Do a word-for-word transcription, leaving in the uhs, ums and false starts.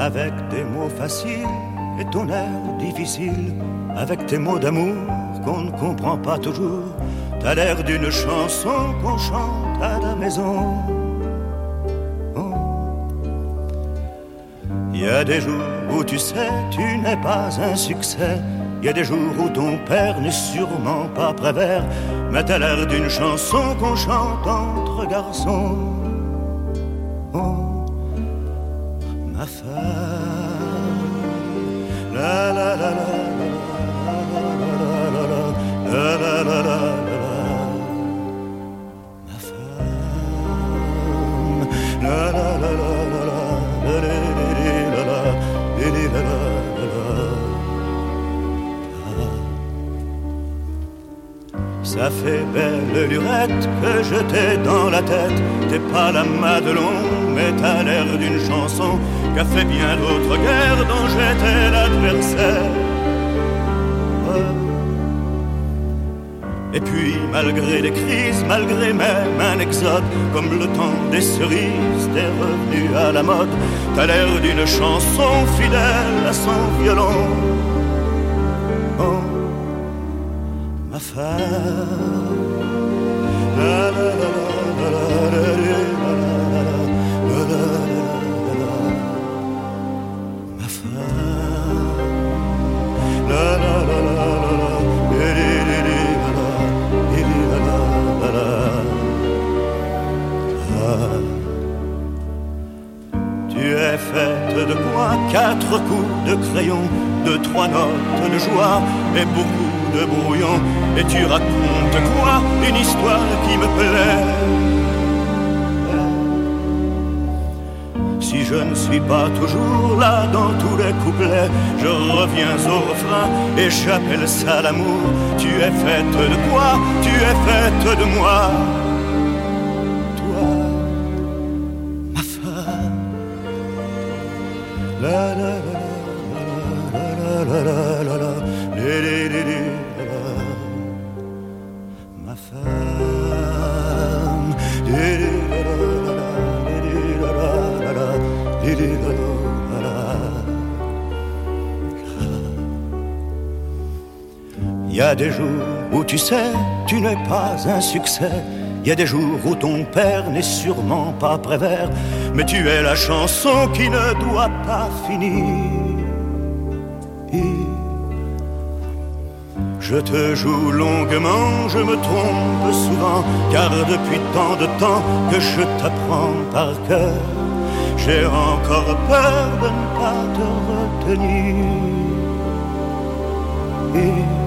Avec des mots faciles et ton air difficile, avec tes mots d'amour qu'on ne comprend pas toujours, t'as l'air d'une chanson qu'on chante à la maison. Il y a des jours où tu sais, tu n'es pas un succès. Il y a des jours où ton père n'est sûrement pas Prévert, mais t'as l'air d'une chanson qu'on chante entre garçons. Oh, ma femme, la la la la la la la la la la. Ma femme, la la la la la la. Ça fait belle lurette que je t'ai dans la tête. T'es pas la Madelon, mais t'as l'air d'une chanson qu'a fait bien d'autres guerres dont j'étais l'adversaire. Et puis malgré les crises, malgré même un exode, comme le temps des cerises, t'es revenu à la mode. T'as l'air d'une chanson fidèle à son violon. Oh, ma femme, la la la la la la la la la. Ma femme, la la la la la la. Tu es faite de quoi? Quatre coups de crayon, de trois notes de joie et beaucoup de brouillon. Et tu racontes quoi? Une histoire qui me plaît. Si je ne suis pas toujours là dans tous les couplets, je reviens au refrain et j'appelle ça l'amour. Tu es faite de quoi? Tu es faite de moi. Toi, ma femme. La la la la la la la la la la. Ma femme. Il y a des jours où tu sais, tu n'es pas un succès. Il y a des jours où ton père n'est sûrement pas Prévert, mais tu es la chanson qui ne doit pas finir. Je te joue longuement, je me trompe souvent, car depuis tant de temps que je t'apprends par cœur, j'ai encore peur de ne pas te retenir. Et